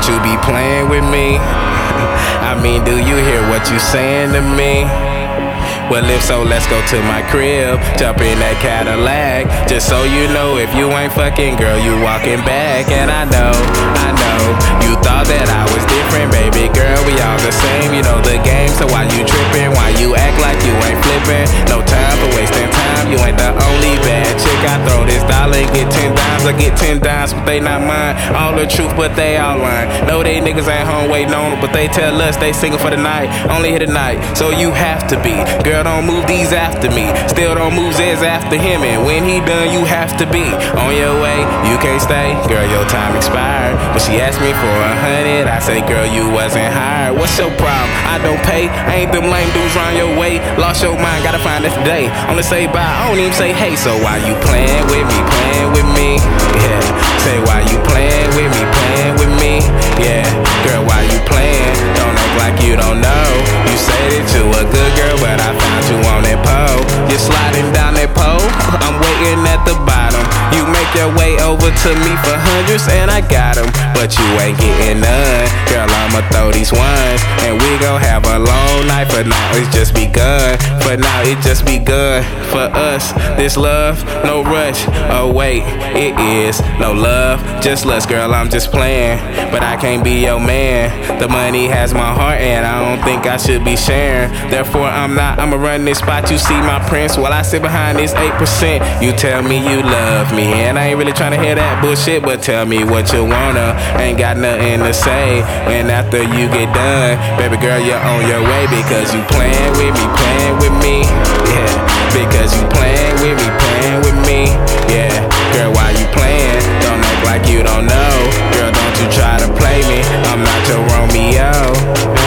don't you be playing with me? I mean, do you hear what you saying to me? Well, if so, let's go to my crib, jump in that Cadillac. Just so you know, if you ain't fucking, girl, you walking back. And I know, you thought that I was different, baby girl, we all the same. You know the game, so why you tripping? Why you act like you ain't flipping? No time for wasting time, you ain't the only bad chick. I throw this dollar and get 10 dimes, I get 10 dimes, but they not mine. All the truth, but they all lying. No, they niggas ain't home waiting on them, but they tell us they singing for the night, only here tonight. So you have to be, girl, don't move these after me. Still don't move Z's after him. And when he done, you have to be on your way. You can't stay, girl, your time expired. When she asked me for 100, I say, girl, you wasn't hired. What's your problem? I don't pay. I ain't them lame dudes round your way. Lost your mind, gotta find it today. Only say bye, I don't even say hey. So why you playing with me, playing with me? Yeah, say why you playing with me, playing with me? Yeah, girl, why you playing? Don't act like you don't know. You say that you a good girl, but I found you on that pole. You're sliding down that pole, I'm waiting at the bottom. You make your way over to me for hundreds and I got them, but you ain't getting none. Girl, I'ma throw these ones and we gon' have a long night. For now it's just begun, for now it just begun. For us, this love, no rush. Oh wait, it is no love, just lust. Girl, I'm just playing, but I can't be your man. The money has my heart and I don't think I should be sharing. Therefore I'm not, I'ma run this spot. You see my prints while I sit behind this 8%. You tell me you love me and I ain't really tryna hear that bullshit, but tell me what you wanna. Ain't got nothing to say. And after you get done, baby girl, you're on your way. Because you playing with me, playing with me. Yeah, because you playing with me, playing with me. Yeah, girl, why you playing? Don't act like you don't know. Girl, don't you try to play me, I'm not your Romeo.